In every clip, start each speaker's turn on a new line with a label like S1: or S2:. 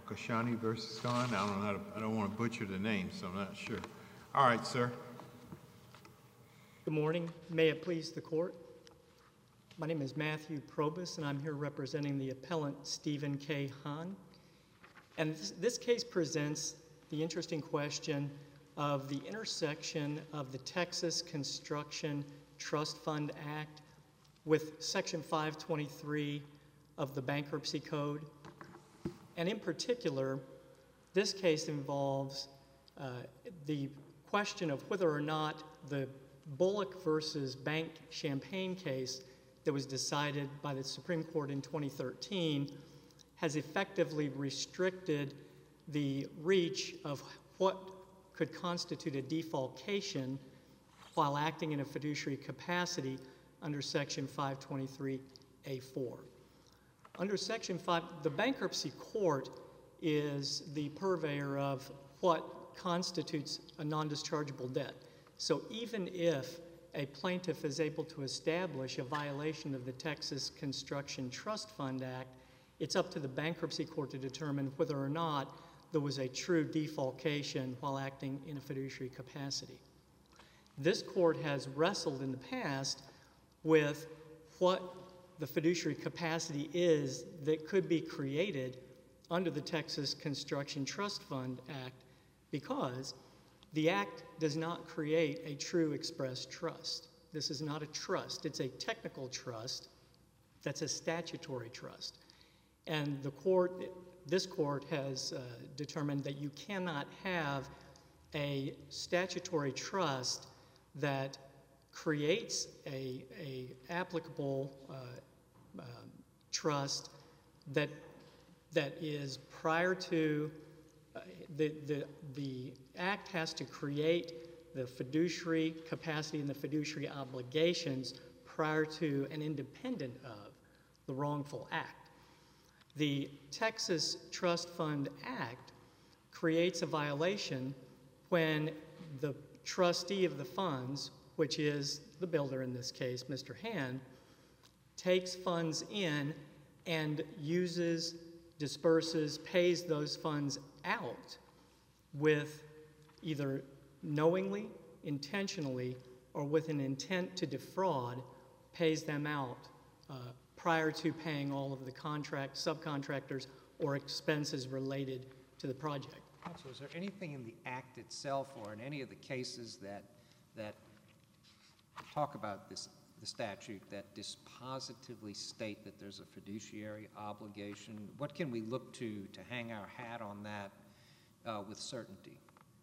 S1: Kashani versus Khan. I don't want to butcher the name, so I'm not sure. All right, sir.
S2: Good morning. May it please the court. My name is Matthew Probus, and I'm here representing the appellant Stephen K. Hahn. And this case presents the interesting question of the intersection of the Texas Construction Trust Fund Act with Section 523 of the Bankruptcy Code. And in particular, this case involves the question of whether or not the Bullock versus Bank Champagne case that was decided by the Supreme Court in 2013 has effectively restricted the reach of what could constitute a defalcation while acting in a fiduciary capacity under Section 523A4. Under Section 5, the bankruptcy court is the purveyor of what constitutes a non-dischargeable debt. So even if a plaintiff is able to establish a violation of the Texas Construction Trust Fund Act, it's up to the bankruptcy court to determine whether or not there was a true defalcation while acting in a fiduciary capacity. This court has wrestled in the past with what the fiduciary capacity is that could be created under the Texas Construction Trust Fund Act because the Act does not create a true express trust. This is not a trust. It's a technical trust that's a statutory trust. And this court has determined that you cannot have a statutory trust that creates a applicable trust that is prior to the Act has to create the fiduciary capacity and the fiduciary obligations prior to and independent of the wrongful act. The Texas Trust Fund Act creates a violation when the trustee of the funds, which is the builder in this case, Mr. Hahn, takes funds in and uses, disperses, pays those funds out with either knowingly, intentionally, or with an intent to defraud, pays them out prior to paying all of the subcontractors or expenses related to the project.
S3: Counsel, is there anything in the Act itself or in any of the cases that talk about the statute that dispositively state that there's a fiduciary obligation? What can we look to hang our hat on that with certainty?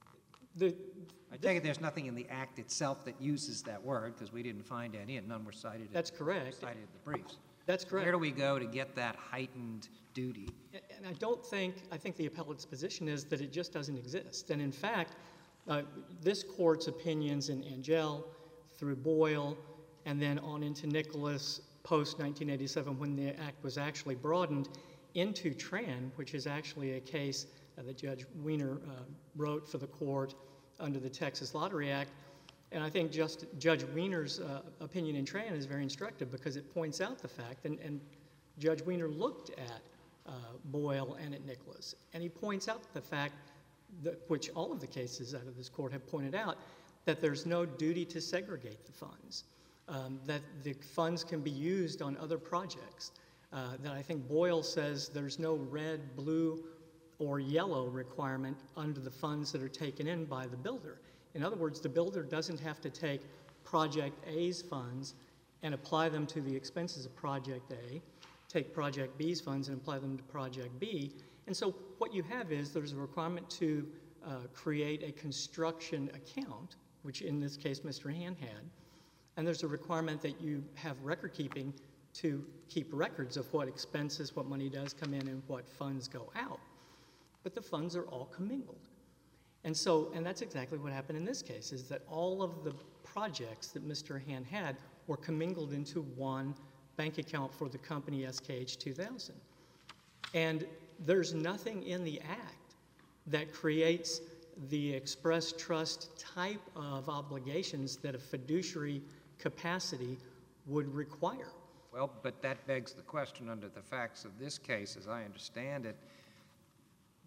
S3: I take it there's nothing in the Act itself that uses that word because we didn't find any and none were cited.
S2: That's correct.
S3: Cited in the briefs.
S2: That's correct.
S3: Where do we go to get that heightened duty?
S2: And I think the appellate's position is that it just doesn't exist. And in fact, this court's opinions in Angell, through Boyle, and then on into Nicholas post-1987 when the Act was actually broadened into Tran, which is actually a case that Judge Wiener wrote for the court under the Texas Lottery Act. And I think Judge Wiener's opinion in Tran is very instructive because it points out the fact, and Judge Wiener looked at Boyle and at Nicholas, and he points out the fact, which all of the cases out of this court have pointed out, that there's no duty to segregate the funds, that the funds can be used on other projects, that I think Boyle says there's no red, blue, or yellow requirement under the funds that are taken in by the builder. In other words, the builder doesn't have to take Project A's funds and apply them to the expenses of Project A, take Project B's funds and apply them to Project B. And so what you have is there's a requirement to create a construction account, which in this case Mr. Hahn had, and there's a requirement that you have record keeping to keep records of what expenses, what money does come in, and what funds go out. But the funds are all commingled. And that's exactly what happened in this case, is that all of the projects that Mr. Hahn had were commingled into one bank account for the company SKH 2000. And there's nothing in the Act that creates the express trust type of obligations that a fiduciary capacity would require.
S3: Well, but that begs the question under the facts of this case, as I understand it,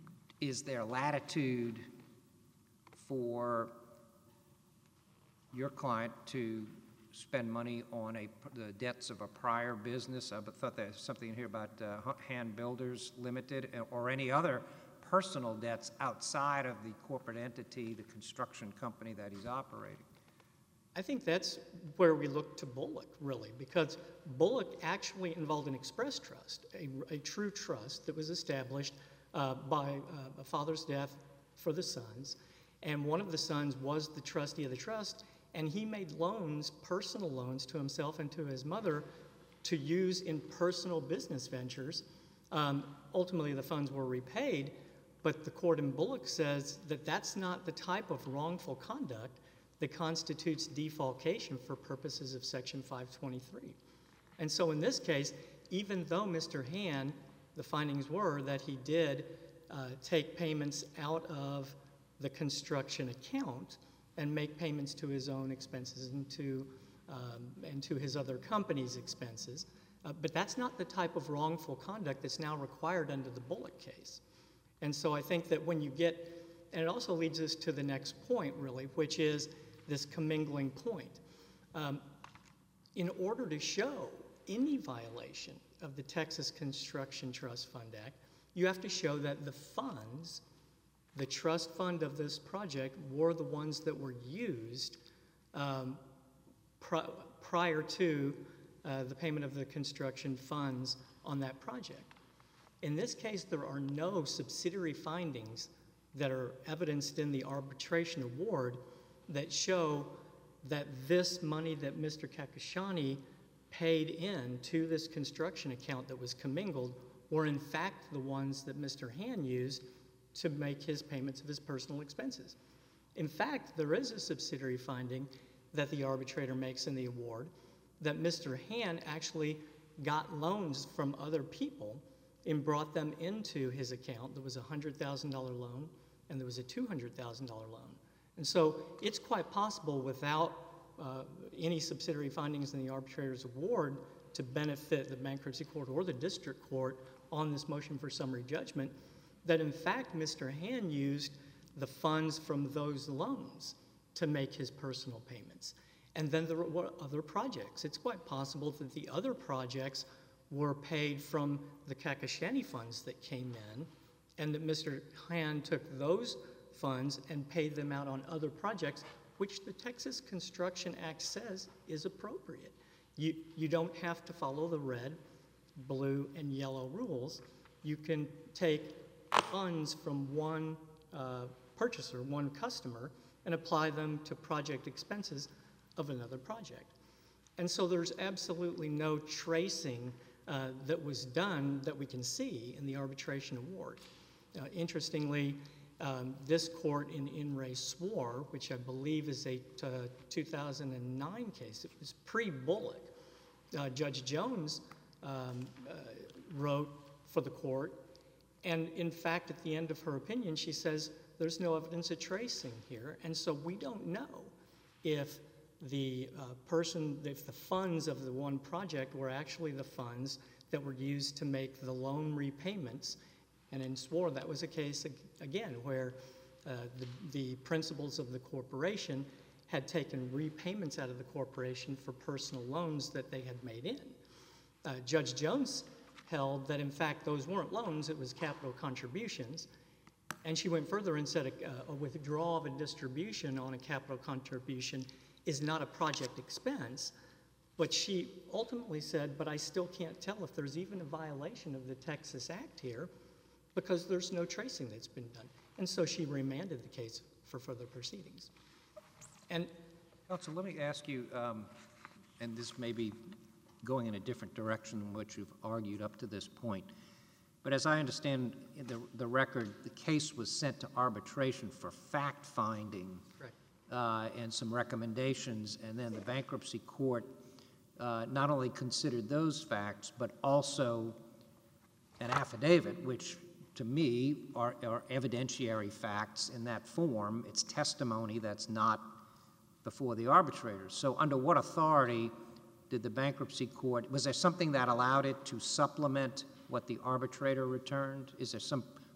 S3: is there latitude for your client to spend money on the debts of a prior business? I thought there's something in here about Hand Builders Limited or any other personal debts outside of the corporate entity, the construction company that he's operating.
S2: I think that's where we look to Bullock, really, because Bullock actually involved an express trust, a true trust that was established by a father's death for the sons, and one of the sons was the trustee of the trust, and he made loans, personal loans, to himself and to his mother to use in personal business ventures. Ultimately, the funds were repaid, but the court in Bullock says that that's not the type of wrongful conduct that constitutes defalcation for purposes of Section 523. And so in this case, even though Mr. Hand, the findings were that he did take payments out of the construction account and make payments to his own expenses and to his other company's expenses, but that's not the type of wrongful conduct that's now required under the Bullock case. And so I think that when you get, and it also leads us to the next point, really, which is this commingling point. In order to show any violation of the Texas Construction Trust Fund Act, you have to show that the funds, the trust fund of this project, were the ones that were used prior to the payment of the construction funds on that project. In this case, there are no subsidiary findings that are evidenced in the arbitration award that show that this money that Mr. Kakashani paid in to this construction account that was commingled were in fact the ones that Mr. Hand used to make his payments of his personal expenses. In fact, there is a subsidiary finding that the arbitrator makes in the award that Mr. Hand actually got loans from other people and brought them into his account. There was a $100,000 loan and there was a $200,000 loan. And so it's quite possible without any subsidiary findings in the arbitrator's award to benefit the bankruptcy court or the district court on this motion for summary judgment that in fact Mr. Hand used the funds from those loans to make his personal payments. And then there were other projects. It's quite possible that the other projects were paid from the Kakashani funds that came in and that Mr. Hand took those funds and paid them out on other projects, which the Texas Construction Act says is appropriate. You don't have to follow the red, blue, and yellow rules. You can take funds from one purchaser, one customer, and apply them to project expenses of another project. And so there's absolutely no tracing that was done that we can see in the arbitration award. Interestingly, this court in Re Swore, which I believe is a 2009 case, it was pre-Bullock. Judge Jones wrote for the court, and in fact, at the end of her opinion, she says there's no evidence of tracing here, and so we don't know if the funds of the one project were actually the funds that were used to make the loan repayments. And in Swore, that was a case, again, where the principals of the corporation had taken repayments out of the corporation for personal loans that they had made in. Judge Jones held that, in fact, those weren't loans, it was capital contributions. And she went further and said a withdrawal of a distribution on a capital contribution is not a project expense. But she ultimately said, but I still can't tell if there's even a violation of the Texas Act here because there's no tracing that's been done. And so she remanded the case for further proceedings. And
S3: Counsel, let me ask you, and this may be going in a different direction than what you've argued up to this point, but as I understand the record, the case was sent to arbitration for fact-finding and some recommendations, and then the bankruptcy court not only considered those facts, but also an affidavit, which to me are evidentiary facts in that form. It's testimony that's not before the arbitrators. So under what authority did the bankruptcy court, was there something that allowed it to supplement what the arbitrator returned? Is there some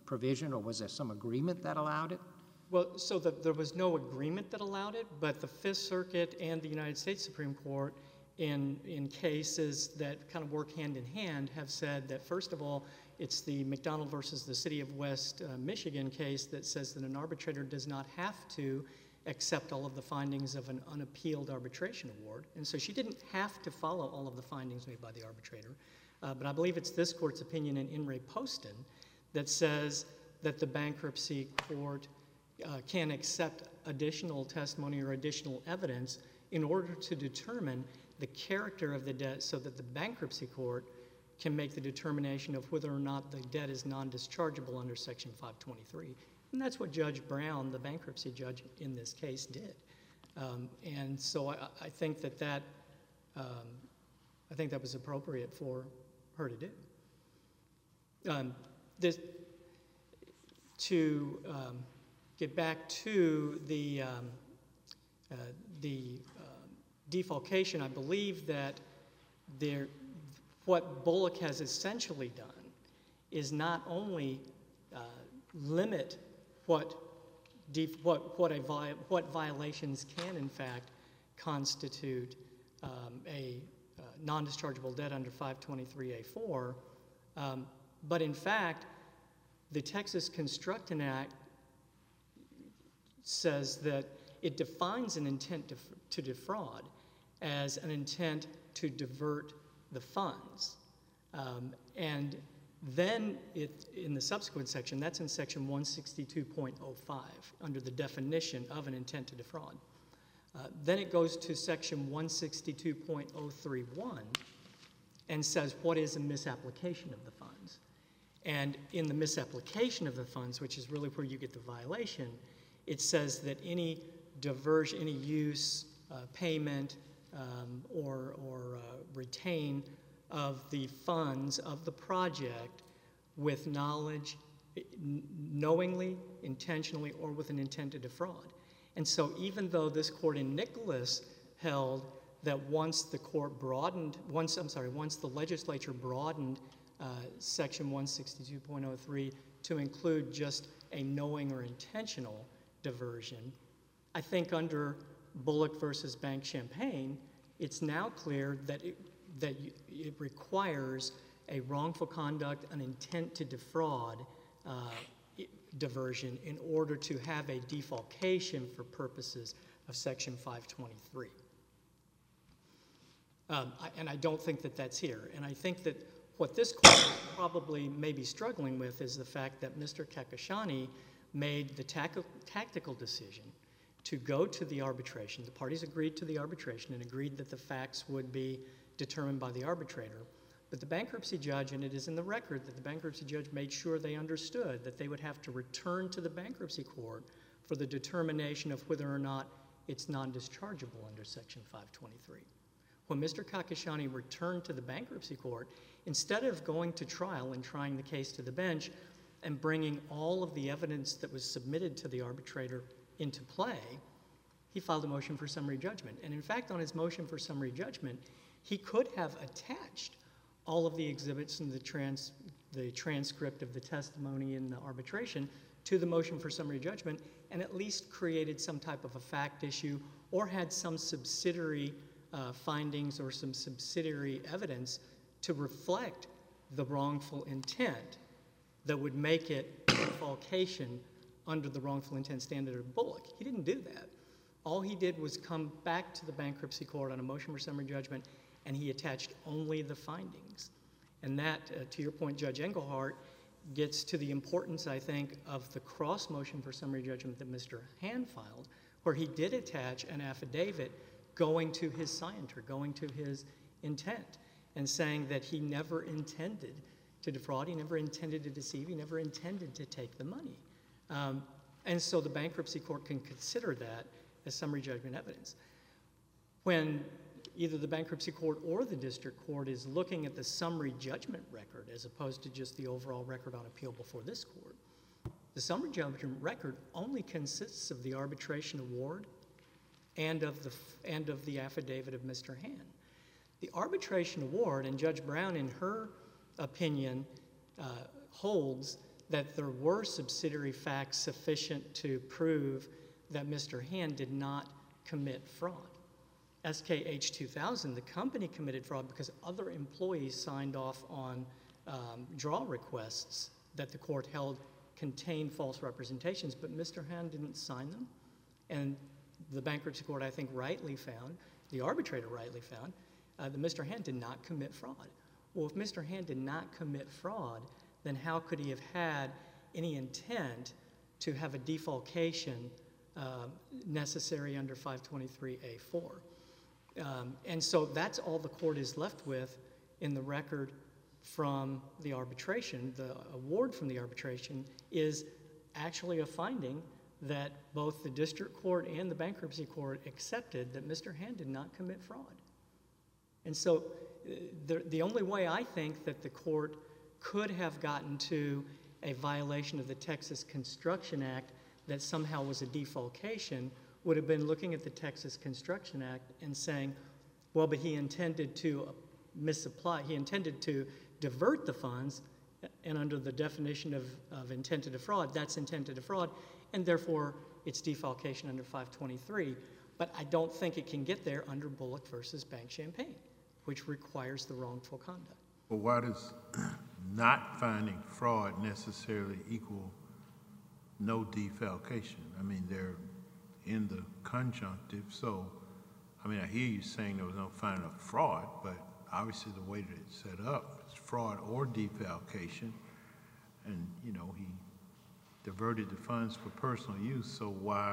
S3: provision, or was there some agreement that allowed it?
S2: Well, so there was no agreement that allowed it, but the Fifth Circuit and the United States Supreme Court, in cases that kind of work hand in hand, have said that, first of all, it's the McDonald versus the City of West Michigan case that says that an arbitrator does not have to accept all of the findings of an unappealed arbitration award. And so she didn't have to follow all of the findings made by the arbitrator. But I believe it's this court's opinion in In re Poston that says that the bankruptcy court can accept additional testimony or additional evidence in order to determine the character of the debt so that the bankruptcy court can make the determination of whether or not the debt is non-dischargeable under Section 523. And that's what Judge Brown, the bankruptcy judge in this case, did. And so I think that was appropriate for her to do. To get back to the defalcation, I believe that what Bullock has essentially done is not only limit what violations can in fact constitute a non-dischargeable debt under 523A4, but in fact, the Texas Construction Act says that it defines an intent to defraud as an intent to divert the funds. And then in the subsequent section, that's in section 162.05 under the definition of an intent to defraud. Then it goes to section 162.031 and says what is a misapplication of the funds. And in the misapplication of the funds, which is really where you get the violation, it says that any diversion, any use, payment, or retain of the funds of the project with knowledge, knowingly, intentionally, or with an intent to defraud. And so even though this court in Nicholas held that once the legislature broadened section 162.03 to include just a knowing or intentional diversion, I think under Bullock versus Bank Champaign, it's now clear that it requires a wrongful conduct, an intent to defraud diversion in order to have a defalcation for purposes of section 523. And I don't think that that's here. And I think that what this court probably may be struggling with is the fact that Mr. Kakashani made the tactical decision to go to the arbitration. The parties agreed to the arbitration and agreed that the facts would be determined by the arbitrator. But the bankruptcy judge, and it is in the record that the bankruptcy judge made sure they understood that they would have to return to the bankruptcy court for the determination of whether or not it's non-dischargeable under section 523. When Mr. Kakashani returned to the bankruptcy court, instead of going to trial and trying the case to the bench and bringing all of the evidence that was submitted to the arbitrator into play, he filed a motion for summary judgment. And in fact, on his motion for summary judgment, he could have attached all of the exhibits and the transcript of the testimony in the arbitration to the motion for summary judgment and at least created some type of a fact issue or had some subsidiary findings or some subsidiary evidence to reflect the wrongful intent that would make it a defalcation under the wrongful intent standard of Bullock. He didn't do that. All he did was come back to the bankruptcy court on a motion for summary judgment, and he attached only the findings. And that, to your point, Judge Engelhardt, gets to the importance, I think, of the cross motion for summary judgment that Mr. Hand filed, where he did attach an affidavit going to his scienter, going to his intent, and saying that he never intended to defraud, he never intended to deceive, he never intended to take the money. And so the bankruptcy court can consider that as summary judgment evidence. When either the bankruptcy court or the district court is looking at the summary judgment record as opposed to just the overall record on appeal before this court, the summary judgment record only consists of the arbitration award and of the affidavit of Mr. Hand. The arbitration award, and Judge Brown in her opinion holds that there were subsidiary facts sufficient to prove that Mr. Hand did not commit fraud. SKH 2000, the company committed fraud because other employees signed off on draw requests that the court held contained false representations, but Mr. Hand didn't sign them. And the bankruptcy court, I think, rightly found, the arbitrator rightly found, that Mr. Hand did not commit fraud. Well, if Mr. Hand did not commit fraud, then how could he have had any intent to have a defalcation necessary under 523A4? And so that's all the court is left with in the record from the arbitration. The award from the arbitration is actually a finding that both the district court and the bankruptcy court accepted that Mr. Hand did not commit fraud. And so the only way I think that the court could have gotten to a violation of the Texas Construction Act that somehow was a defalcation would have been looking at the Texas Construction Act and saying, well, but he intended to misapply, he intended to divert the funds, and under the definition of intent to defraud, that's intent to defraud, and therefore it's defalcation under 523. But I don't think it can get there under Bullock versus Bank Champaign, which requires the wrongful conduct.
S1: Well, why does not finding fraud necessarily equal no defalcation? I mean, they're in the conjunctive, so, I mean, I hear you saying there was no finding of fraud, but obviously the way that it's set up, it's fraud or defalcation, and, you know, he diverted the funds for personal use, so why?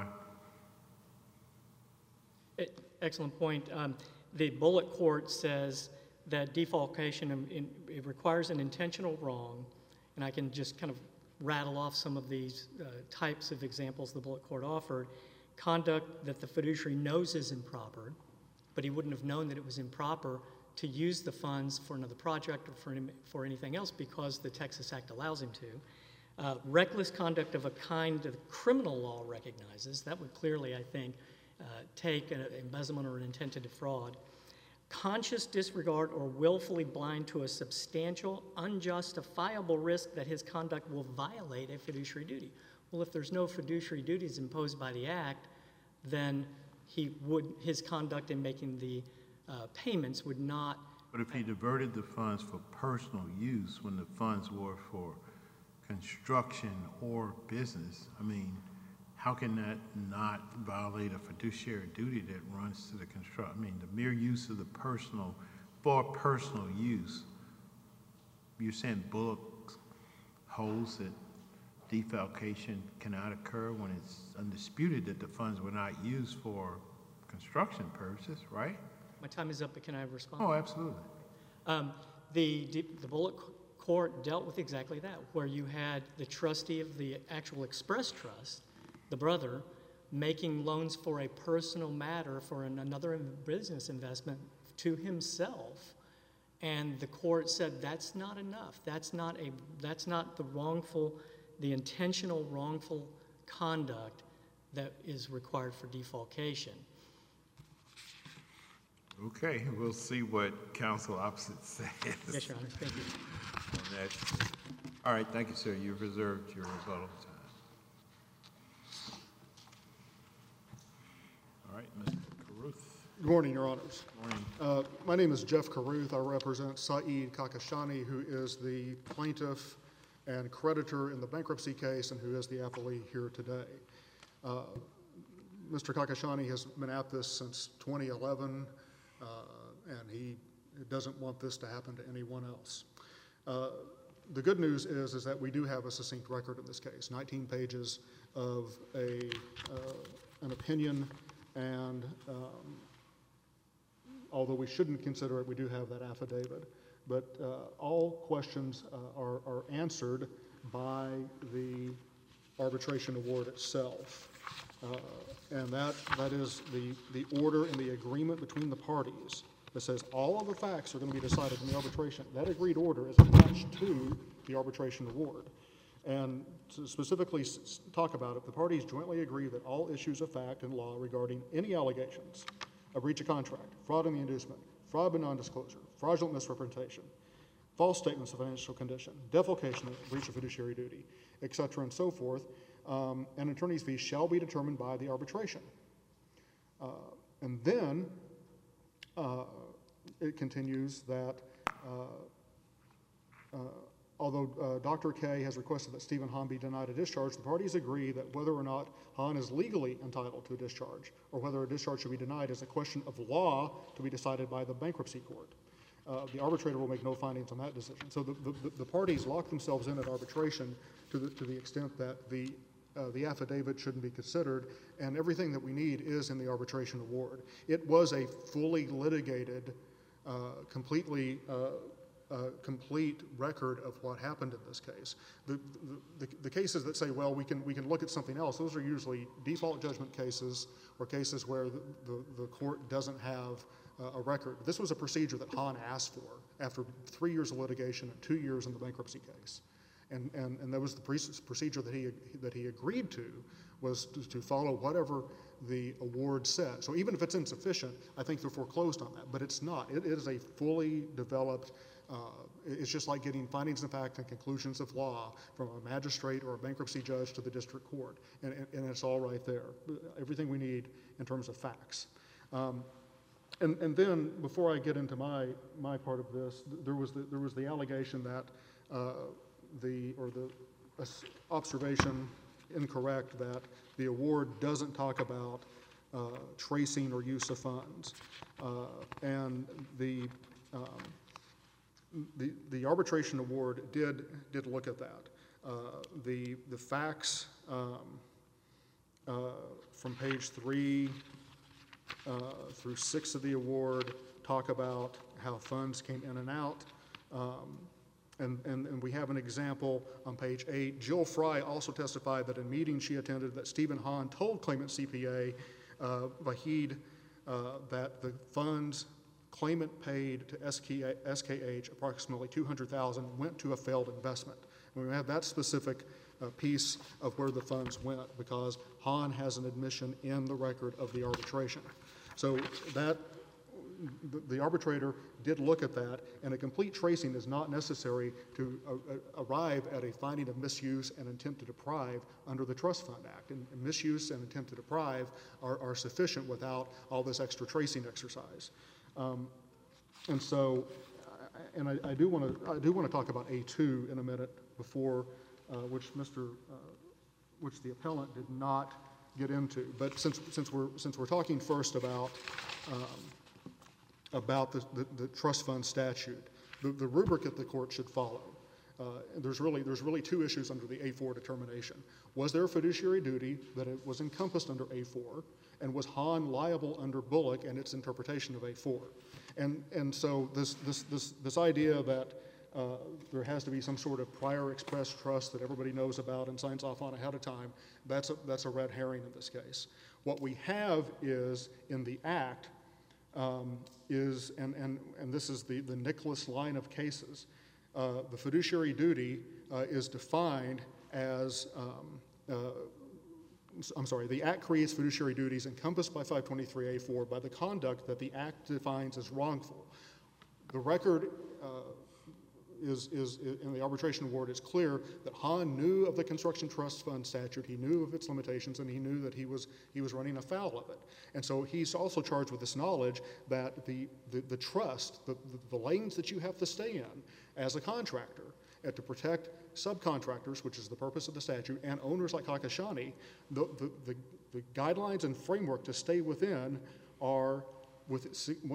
S2: Excellent point. The Bullock court says that defalcation, it requires an intentional wrong, and I can just kind of rattle off some of these types of examples the Bullock court offered. Conduct that the fiduciary knows is improper, but he wouldn't have known that it was improper to use the funds for another project or for anything else because the Texas Act allows him to. Reckless conduct of a kind that criminal law recognizes, that would clearly, I think, take an embezzlement or an intent to defraud. Conscious disregard or willfully blind to a substantial, unjustifiable risk that his conduct will violate a fiduciary duty. Well, if there's no fiduciary duties imposed by the Act, then his conduct in making the payments would not.
S1: But if he diverted the funds for personal use when the funds were for construction or business, I mean, how can that not violate a fiduciary duty that runs to the I mean, the mere use of the for personal use, you're saying Bullock holds that defalcation cannot occur when it's undisputed that the funds were not used for construction purposes, right?
S2: My time is up, but can I respond?
S1: Oh, absolutely.
S2: The Bullock court dealt with exactly that, where you had the trustee of the actual express trust, the brother, making loans for a personal matter for another business investment to himself, and the court said that's not enough. That's not the intentional wrongful conduct that is required for defalcation.
S1: Okay, we'll see what counsel opposite says.
S2: Yes, Your Honor. Thank you.
S1: On that. All right, thank you, sir. You've reserved your rebuttal time. All right, Mr. Carruth.
S4: Good morning, Your Honors.
S1: Morning.
S4: My name is Jeff Carruth. I represent Saeed Kakashani, who is the plaintiff and creditor in the bankruptcy case and who is the appellee here today. Mr. Kakashani has been at this since 2011, and he doesn't want this to happen to anyone else. The good news is that we do have a succinct record in this case, 19 pages of an opinion, and although we shouldn't consider it, we do have that affidavit. But all questions are answered by the arbitration award itself. And that is the order and the agreement between the parties that says all of the facts are going to be decided in the arbitration. That agreed order is attached to the arbitration award. And to specifically talk about it, the parties jointly agree that all issues of fact and law regarding any allegations of breach of contract, fraud in the inducement, fraud by nondisclosure, fraudulent misrepresentation, false statements of financial condition, defalcation, breach of fiduciary duty, et cetera, and so forth, and attorney's fees shall be determined by the arbitration. And then it continues that although Dr. K has requested that Stephen Hahn be denied a discharge, the parties agree that whether or not Hahn is legally entitled to a discharge or whether a discharge should be denied is a question of law to be decided by the bankruptcy court. The arbitrator will make no findings on that decision. So the parties lock themselves in at arbitration to the extent that the affidavit shouldn't be considered, and everything that we need is in the arbitration award. It was a fully litigated, complete record of what happened in this case. The cases that say, well, we can look at something else, those are usually default judgment cases or cases where the court doesn't have a record. This was a procedure that Hahn asked for after 3 years of litigation and 2 years in the bankruptcy case. And that was the procedure that he agreed to, was to follow whatever the award said. So even if it's insufficient, I think they're foreclosed on that, but it's not. It is a fully developed, it's just like getting findings of fact and conclusions of law from a magistrate or a bankruptcy judge to the district court, and it's all right there. Everything we need in terms of facts. And then before I get into my part of this, there was the allegation that the observation incorrect that the award doesn't talk about tracing or use of funds, and the arbitration award did look at that. The facts from page 3 through 6 of the award talk about how funds came in and out. And we have an example on page 8. Jill Fry also testified that in a meeting she attended that Stephen Hahn told claimant CPA Vahid that the funds claimant paid to SKH, approximately $200,000, went to a failed investment. And we have that specific piece of where the funds went because Hahn has an admission in the record of the arbitration. So that the arbitrator did look at that, and a complete tracing is not necessary to arrive at a finding of misuse and intent to deprive under the Trust Fund Act. And misuse and intent to deprive are sufficient without all this extra tracing exercise. And so, and I do want to talk about A2 in a minute before which the appellant did not get into. But since we're talking first about the trust fund statute, the rubric that the court should follow. There's really 2 issues under the A4 determination. Was there a fiduciary duty that it was encompassed under A4, and was Hahn liable under Bullock and its interpretation of A4? And so this idea that there has to be some sort of prior express trust that everybody knows about and signs off on ahead of time, that's a red herring in this case. What we have is in the Act is, and this is the Nicholas line of cases, the fiduciary duty is defined as, the Act creates fiduciary duties encompassed by 523A4 by the conduct that the Act defines as wrongful. The record is in the arbitration award is clear that Hahn knew of the construction trust fund statute, he knew of its limitations, and he knew that he was running afoul of it. And so he's also charged with this knowledge that the trust, the lanes that you have to stay in as a contractor to protect subcontractors, which is the purpose of the statute, and owners like Hakashani, the guidelines and framework to stay within are with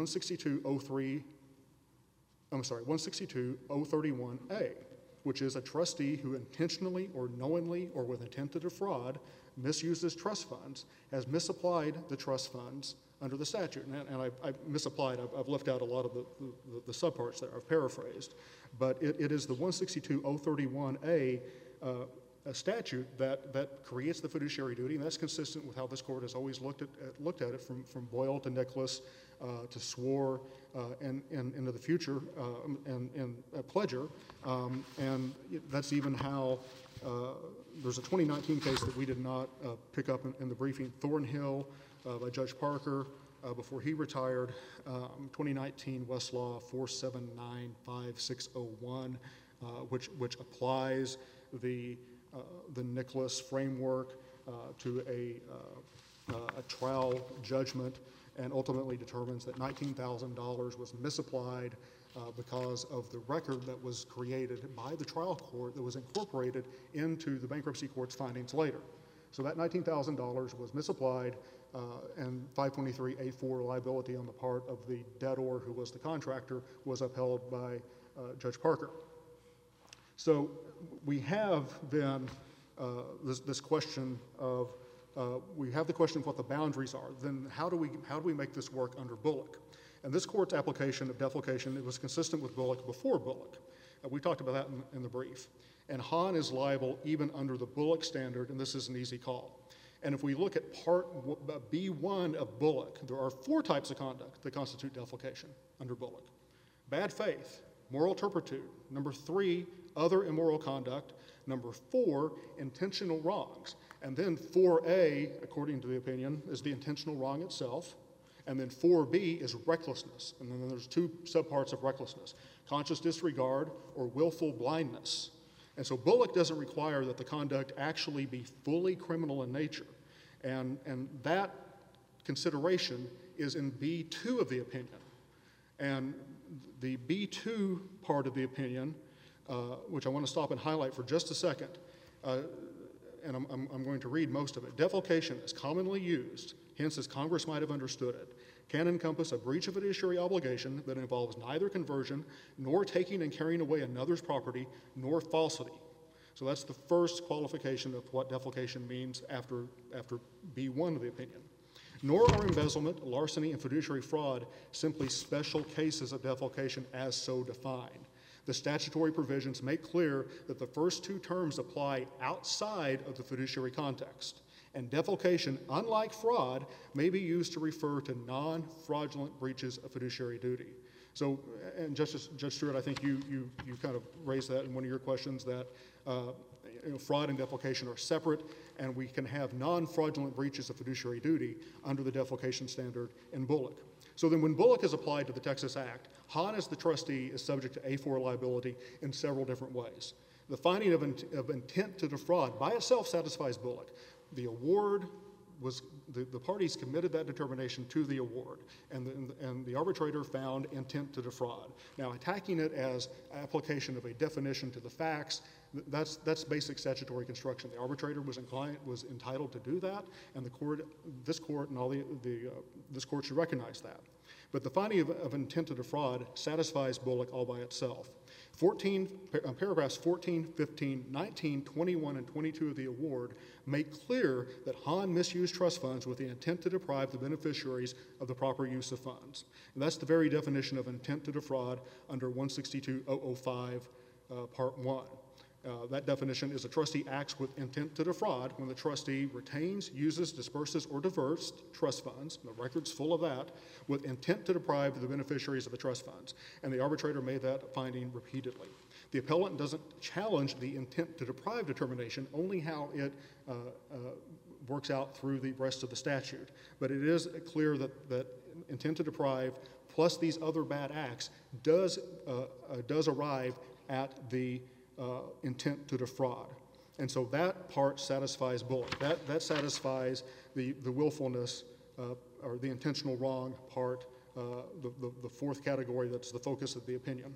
S4: 162.031A, which is a trustee who intentionally or knowingly or with intent to defraud misuses trust funds, has misapplied the trust funds under the statute. And I misapplied, I've left out a lot of the subparts there, I've paraphrased. But it is the 162.031A statute that creates the fiduciary duty, and that's consistent with how this court has always looked at it from Boyle to Nicholas to Swore and into the future and Pledger. And that's even how there's a 2019 case that we did not pick up in the briefing, Thornhill by Judge Parker, before he retired, 2019 Westlaw 4795601, which applies the Nicholas framework to a trial judgment and ultimately determines that $19,000 was misapplied because of the record that was created by the trial court that was incorporated into the bankruptcy court's findings later. So that $19,000 was misapplied, and 523A4 liability on the part of the debtor, who was the contractor, was upheld by Judge Parker. So we have then this question of, we have the question of what the boundaries are. Then how do we make this work under Bullock? And this court's application of defalcation, it was consistent with Bullock before Bullock. We talked about that in the brief. And Hahn is liable even under the Bullock standard, and this is an easy call. And if we look at Part B1 of Bullock, there are 4 types of conduct that constitute defalcation under Bullock. Bad faith, moral turpitude. Number 3, other immoral conduct. Number 4, intentional wrongs. And then 4A, according to the opinion, is the intentional wrong itself. And then 4B is recklessness. And then there's 2 subparts of recklessness: conscious disregard or willful blindness. And so Bullock doesn't require that the conduct actually be fully criminal in nature. And that consideration is in B2 of the opinion. And the B2 part of the opinion, which I want to stop and highlight for just a second, and I'm going to read most of it. Defalcation is commonly used, hence as Congress might have understood it, can encompass a breach of fiduciary obligation that involves neither conversion, nor taking and carrying away another's property, nor falsity. So that's the first qualification of what defalcation means after B1 of the opinion. Nor are embezzlement, larceny, and fiduciary fraud simply special cases of defalcation as so defined. The statutory provisions make clear that the first 2 terms apply outside of the fiduciary context. And defalcation, unlike fraud, may be used to refer to non-fraudulent breaches of fiduciary duty. So, and Judge Stewart, I think you kind of raised that in one of your questions, that fraud and defalcation are separate, and we can have non-fraudulent breaches of fiduciary duty under the defalcation standard in Bullock. So then when Bullock is applied to the Texas Act, Hahn as the trustee is subject to A4 liability in several different ways. The finding of intent to defraud by itself satisfies Bullock. The award was, the parties committed that determination to the award, and the arbitrator found intent to defraud. Now, attacking it as application of a definition to the facts, that's basic statutory construction. The arbitrator was entitled to do that, and this court should recognize that. But the finding of intent to defraud satisfies Bullock all by itself. Paragraphs 14, 15, 19, 21, and 22 of the award make clear that Hahn misused trust funds with the intent to deprive the beneficiaries of the proper use of funds. And that's the very definition of intent to defraud under 162.005, Part 1. That definition is a trustee acts with intent to defraud when the trustee retains, uses, disperses, or diverts trust funds, the record's full of that, with intent to deprive the beneficiaries of the trust funds. And the arbitrator made that finding repeatedly. The appellant doesn't challenge the intent to deprive determination, only how it works out through the rest of the statute. But it is clear that intent to deprive plus these other bad acts does arrive at the intent to defraud. And so that part satisfies Bullock. That satisfies the willfulness or the intentional wrong part, the 4th category that's the focus of the opinion.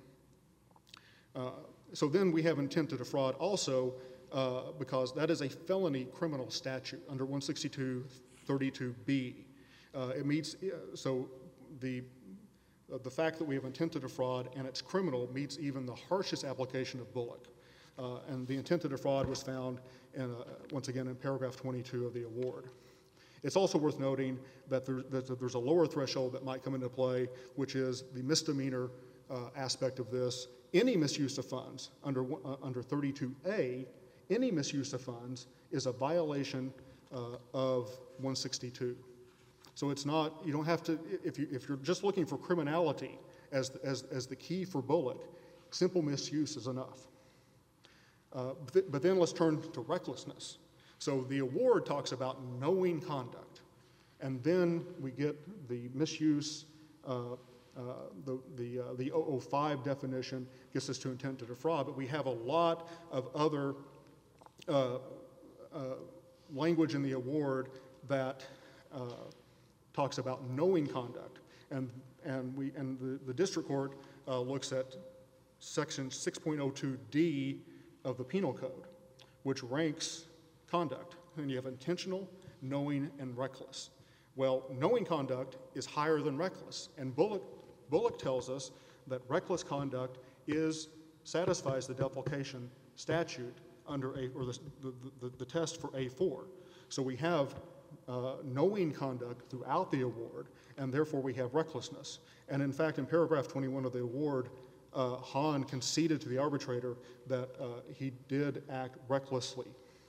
S4: So then we have intent to defraud also because that is a felony criminal statute under 162.32b. It meets, so the fact that we have intent to defraud and it's criminal meets even the harshest application of Bullock. And the intent to defraud was found, once again, in paragraph 22 of the award. It's also worth noting that there's a lower threshold that might come into play, which is the misdemeanor aspect of this. Any misuse of funds under 32A, any misuse of funds is a violation of 162. So it's not, you don't have to, if you're just looking for criminality as the key for Bullock, simple misuse is enough. But then let's turn to recklessness. So the award talks about knowing conduct. And then we get the misuse, the 005 definition gets us to intent to defraud, but we have a lot of other language in the award that talks about knowing conduct, and the district court looks at section 6.02D of the penal code, which ranks conduct, and you have intentional, knowing, and reckless. Well, knowing conduct is higher than reckless, and Bullock tells us that reckless conduct satisfies the defalcation statute under the test for A4. So we have knowing conduct throughout the award, and therefore we have recklessness. And in fact, in paragraph 21 of the award, Hahn conceded to the arbitrator that he did act recklessly.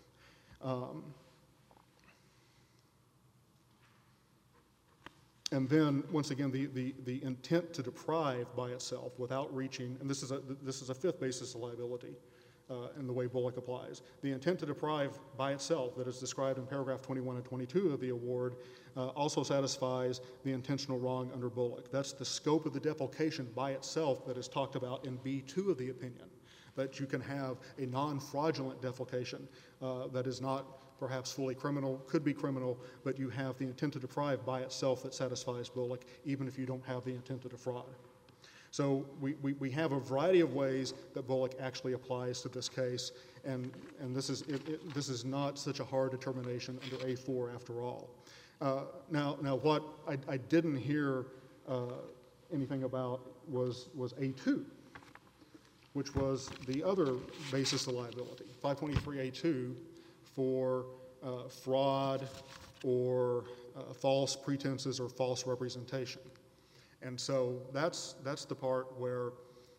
S4: And then, once again, the intent to deprive by itself without reaching, and this is a fifth basis of liability in the way Bullock applies. The intent to deprive by itself that is described in paragraph 21 and 22 of the award also satisfies the intentional wrong under Bullock. That's the scope of the defalcation by itself that is talked about in B2 of the opinion, that you can have a non-fraudulent defalcation that is not perhaps fully criminal, could be criminal, but you have the intent to deprive by itself that satisfies Bullock, even if you don't have the intent to defraud. So we have a variety of ways that Bullock actually applies to this case, and this is not such a hard determination under A4 after all. Now what I didn't hear anything about was A2, which was the other basis of liability, 523A2, for fraud or false pretenses or false representation. And so that's the part where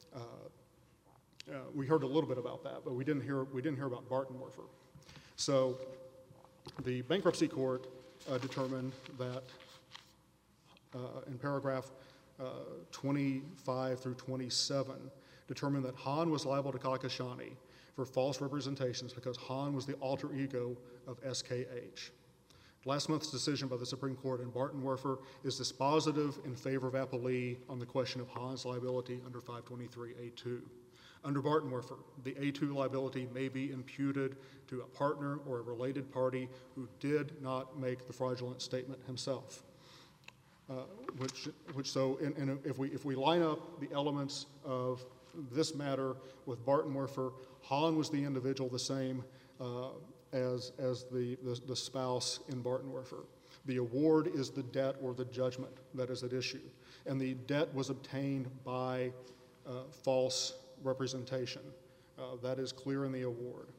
S4: we heard a little bit about that, but we didn't hear about Bartenwerfer. So the bankruptcy court determined that in paragraph 25 through 27, determined that Hahn was liable to Kakashani for false representations because Hahn was the alter ego of SKH. Last month's decision by the Supreme Court in Bartenwerfer is dispositive in favor of Appellee on the question of Hahn's liability under 523A2. Under Bartenwerfer, the A2 liability may be imputed to a partner or a related party who did not make the fraudulent statement himself. If we line up the elements of this matter with Bartenwerfer, Hahn was the individual the same as the spouse in Bartenwerfer. The award is the debt or the judgment that is at issue, and the debt was obtained by false representation. That is clear in the award.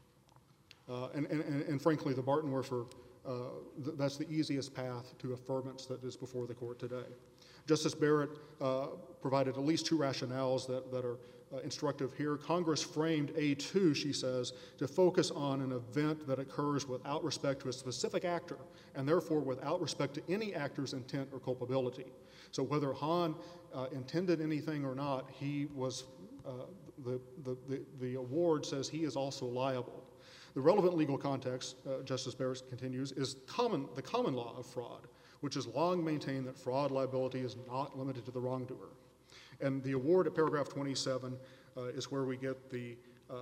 S4: And frankly, the Bartenwerfer, that's the easiest path to affirmance that is before the court today. Justice Barrett provided at least two rationales that are instructive here. Congress framed A2, she says, to focus on an event that occurs without respect to a specific actor, and therefore without respect to any actor's intent or culpability. So whether Hahn intended anything or not, he was, the award says he is also liable. The relevant legal context, Justice Barrett continues, is the common law of fraud, which has long maintained that fraud liability is not limited to the wrongdoer. And the award at paragraph 27 is where we get the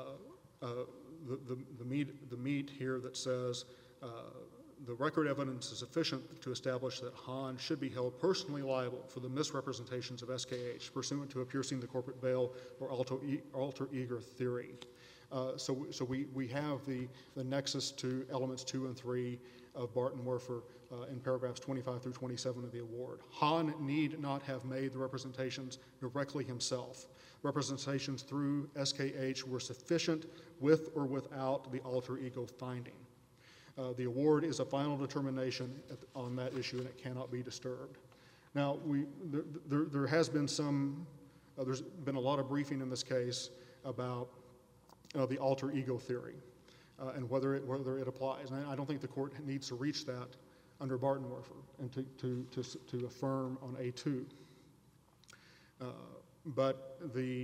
S4: meat here that says the record evidence is sufficient to establish that Hahn should be held personally liable for the misrepresentations of SKH pursuant to a piercing the corporate veil or alter ego theory. So we have the nexus to elements 2 and 3 of Bartenwerfer in paragraphs 25 through 27 of the award. Hahn need not have made the representations directly himself. Representations through SKH were sufficient with or without the alter ego finding. The award is a final determination on that issue, and it cannot be disturbed. Now, there has been there's been a lot of briefing in this case about the alter ego theory and whether it applies. And I don't think the court needs to reach that under Bartenwerfer and to affirm on A2. But the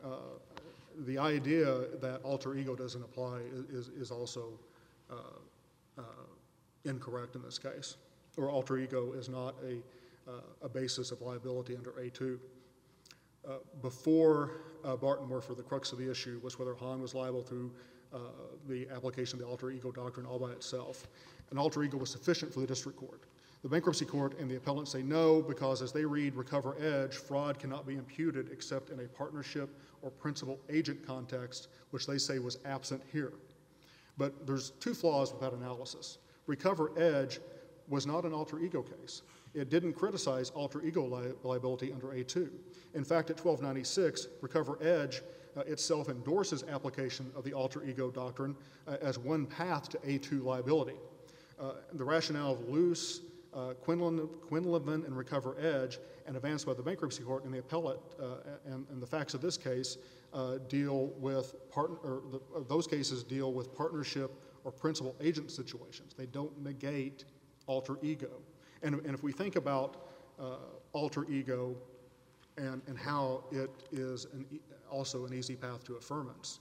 S4: idea that alter ego doesn't apply is also incorrect in this case. or alter ego is not a basis of liability under A2. Before Barton Werfer, the crux of the issue was whether Hahn was liable through the application of the alter ego doctrine all by itself. An alter ego was sufficient for the district court. The bankruptcy court and the appellant say no, because as they read Recover Edge, fraud cannot be imputed except in a partnership or principal agent context, which they say was absent here. But there's two flaws with that analysis. Recover Edge was not an alter ego case. It didn't criticize alter ego liability under A2. In fact, at 1296, Recover Edge itself endorses application of the alter ego doctrine as one path to A2 liability. The rationale of Luce, Quinlivan, and Recover Edge, and advanced by the bankruptcy court and the appellate, and the facts of this case deal with those cases deal with partnership or principal agent situations. They don't negate alter ego. And if we think about alter ego and how it is also an easy path to affirmance,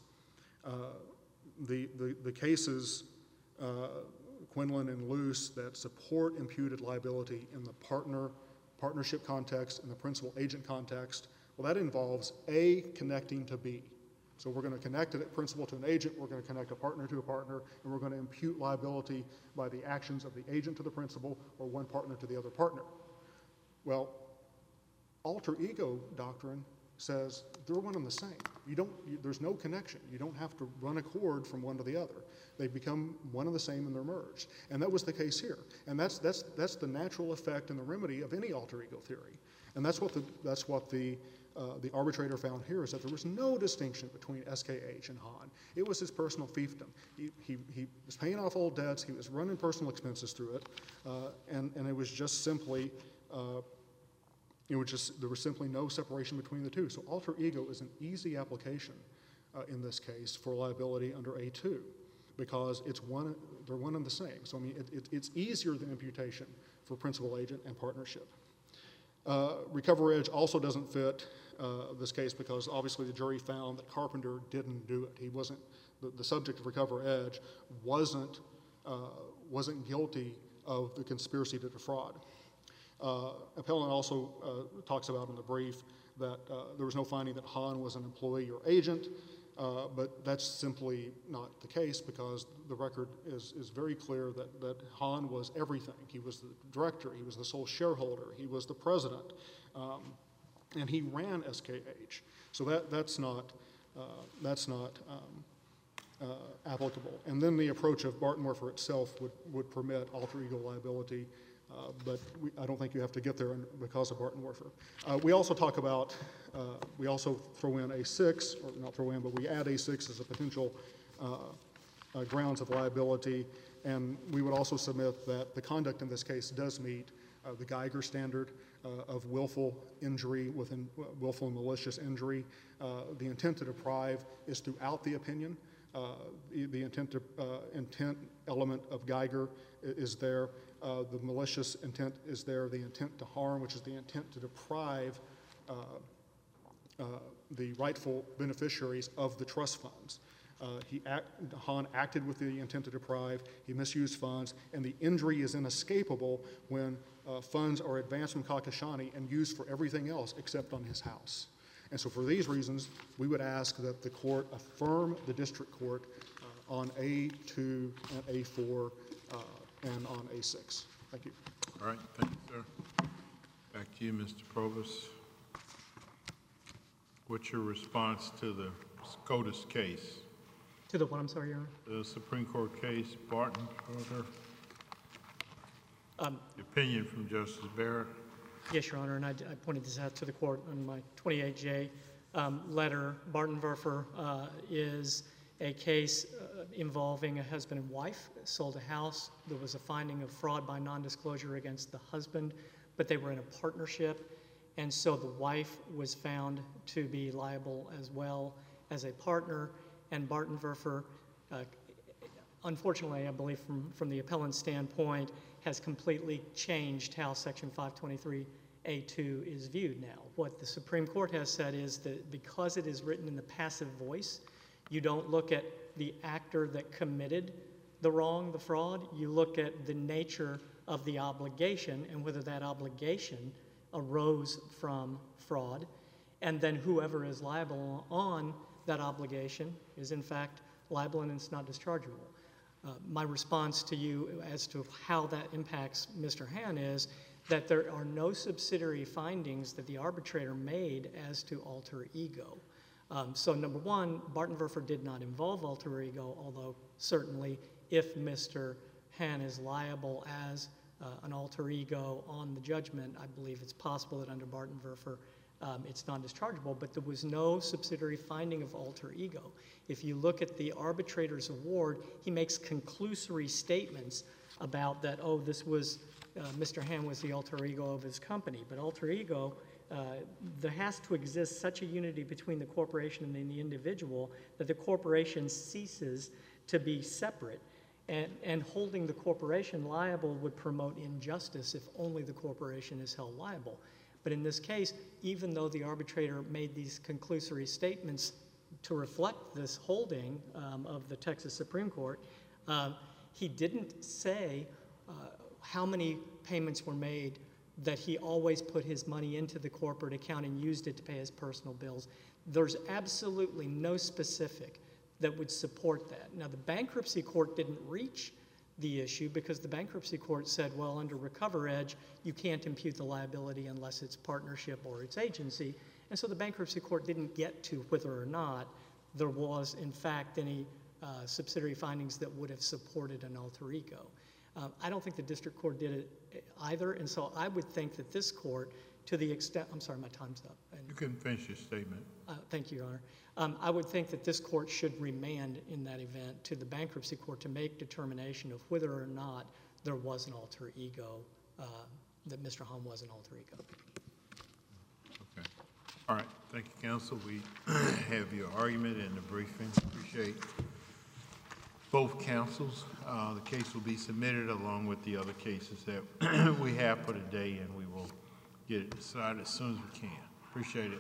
S4: the cases, Quinlan and Luce, that support imputed liability in the partnership context and the principal agent context, well, that involves A connecting to B. So we're going to connect a principal to an agent, we're going to connect a partner to a partner, and we're going to impute liability by the actions of the agent to the principal or one partner to the other partner. Well, alter ego doctrine says they're one and the same. There's no connection. You don't have to run a cord from one to the other. They become one and the same and they're merged. And that was the case here. And that's the natural effect and the remedy of any alter ego theory. And that's what the arbitrator found here, is that there was no distinction between SKH and Hahn. It was his personal fiefdom. He was paying off old debts, he was running personal expenses through it, and it was just simply, there was simply no separation between the two. So alter ego is an easy application in this case for liability under A2, because they're one and the same. So I mean, it's easier than imputation for principal agent and partnership. Recover Edge also doesn't fit this case because obviously the jury found that Carpenter didn't do it. He wasn't, the subject of Recover Edge wasn't guilty of the conspiracy to defraud. Appellant also talks about in the brief that there was no finding that Hahn was an employee or agent, but that's simply not the case because the record is very clear that Hahn was everything. He was the director, he was the sole shareholder, he was the president, and he ran SKH. So that's not applicable. And then the approach of Barton Werfer itself would permit alter ego liability, but I don't think you have to get there because of Barton Werfer. We also talk about, we also throw in A6, or not throw in, but we add A6 as a potential grounds of liability, and we would also submit that the conduct in this case does meet the Geiger standard of willful injury within willful and malicious injury. The intent to deprive is throughout the opinion. The intent element of Geiger is there. The malicious intent is there. The intent to harm, which is the intent to deprive the rightful beneficiaries of the trust funds. Hahn acted with the intent to deprive, he misused funds, and the injury is inescapable when funds are advanced from Kakashani and used for everything else except on his house. And so for these reasons, we would ask that the court affirm the district court on A2 and A4 and on A6. Thank you.
S1: All right, thank you, sir. Back to you, Mr. Provost. What's your response to the SCOTUS case?
S2: To the what, I'm sorry, Your Honor?
S1: The Supreme Court case, Barton Werfer? The opinion from Justice Barrett?
S2: Yes, Your Honor, and I pointed this out to the court on my 28J letter. Barton Werfer is a case involving a husband and wife, sold a house. There was a finding of fraud by nondisclosure against the husband, but they were in a partnership, and so the wife was found to be liable as well as a partner, and Barton Werfer, unfortunately, I believe from the appellant's standpoint, has completely changed how Section 523A2 is viewed now. What the Supreme Court has said is that because it is written in the passive voice, you don't look at the actor that committed the wrong, the fraud, you look at the nature of the obligation and whether that obligation arose from fraud, and then whoever is liable on that obligation is in fact liable and it's not dischargeable. My response to you as to how that impacts Mr. Hahn is that there are no subsidiary findings that the arbitrator made as to alter ego. So number one, Bartenwerfer did not involve alter ego, although certainly if Mr. Hahn is liable as an alter ego on the judgment, I believe it's possible that under Bartenwerfer it's non-dischargeable, but there was no subsidiary finding of alter ego. If you look at the arbitrator's award, he makes conclusory statements about that, oh, this was, Mr. Hahn was the alter ego of his company, but alter ego, there has to exist such a unity between the corporation and the individual that the corporation ceases to be separate. And holding the corporation liable would promote injustice if only the corporation is held liable. But in this case, even though the arbitrator made these conclusory statements to reflect this holding of the Texas Supreme Court, he didn't say how many payments were made, that he always put his money into the corporate account and used it to pay his personal bills. There's absolutely no specific that would support that. Now, the bankruptcy court didn't reach the issue because the bankruptcy court said, well, under Recover Edge, you can't impute the liability unless it's partnership or it's agency. And so the bankruptcy court didn't get to whether or not there was, in fact, any subsidiary findings that would have supported an alter ego. I don't think the district court did it either, and so I would think that this court, to the extent, I'm sorry, my time's up.
S1: You can finish your statement.
S2: Thank you, Your Honor. I would think that this court should remand in that event to the bankruptcy court to make determination of whether or not there was an alter ego, that Mr. Hahn was an alter ego.
S1: Okay. All right. Thank you, counsel. We have your argument and the briefing. Appreciate both counsels. The case will be submitted along with the other cases that we have for today, and we will get it decided as soon as we can. Appreciate it.